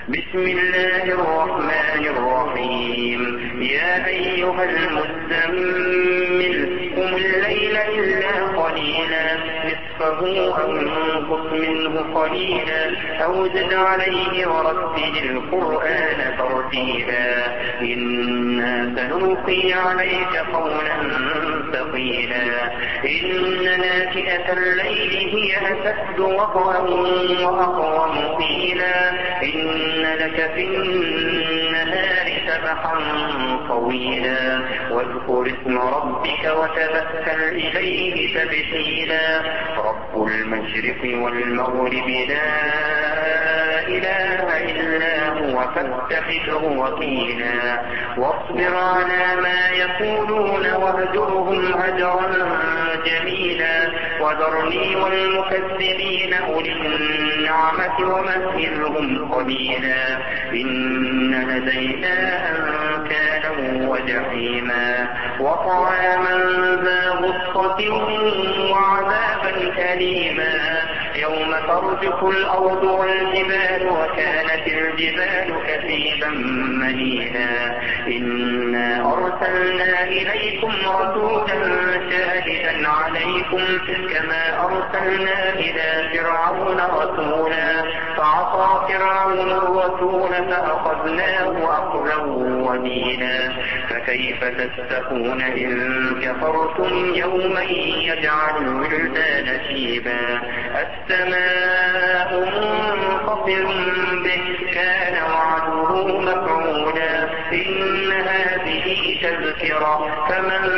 بسم الله الرحمن الرحيم. يا أيها المزمل قم الليل إلا قليلا نصفه أو انقص منه قليلا أو زد عليه ورتل القرآن ترتيلا إنا سنلقي عليك قولا ثقيلا إن ناشئة الليل هي أشد وطئا وأقوم قيلا إن لك في النهار سبحا طويلا واذكر اسم ربك وتبتل إليه تبتيلا رب المشرق والمغرب لا إله إلا هو فاتخذه وكيلا واصبر على ما يقولون واهجرهم هجرا جميلا وذرني والمكذبين أولي النعمة ومهلهم قليلا إن لدينا أنكالا وجحيما وطعاما ذا غصة وعذابا أليما يوم ترجف الأرض والجبال وكانت الجبال كثيبا مهيلا إنا أرسلنا إليكم رسولا شاهدا عليكم كما أرسلنا إلى فرعون رسولا فعصى فرعون الرسول فأخذناه أخذا وبيلا فكيف تتقون إن كفرتم يوما يجعل الولدان شيبا السماء منفطر به كان وعده مفعولا إن هذه تذكرة فمن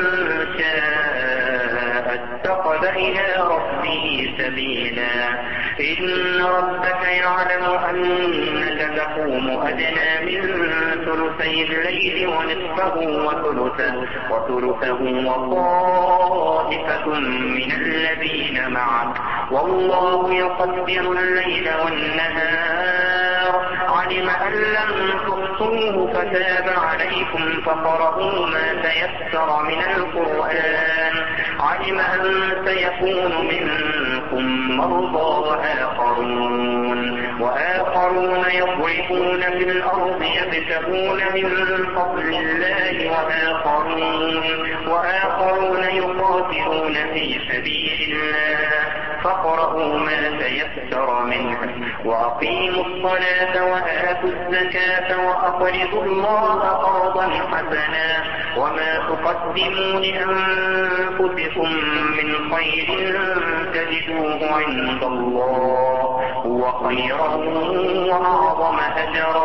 شاء اتخذ إلى ربه سبيلا إن ربك يعلم أنك تقوم أدنى من ثلثي الليل ونصفه وثلثه وطائفة من الذين معك والله يقدر الليل والنهار علم أن لم تحصوه فتاب عليكم فقرؤوا ما تيسر من القرآن علم أن سيكون منكم مرضى وآخرون يضربون في الأرض يبتغون من فضل الله وآخرون يقاتلون في سبيل الله فاقرؤوا ما تيسر منه وأقيموا الصلاة وآتوا الزكاة وأقرضوا الله قرضا حسنا وما تقدموا لأنفسكم من خير تجدوه عند الله هو خيرا وأعظم أجرا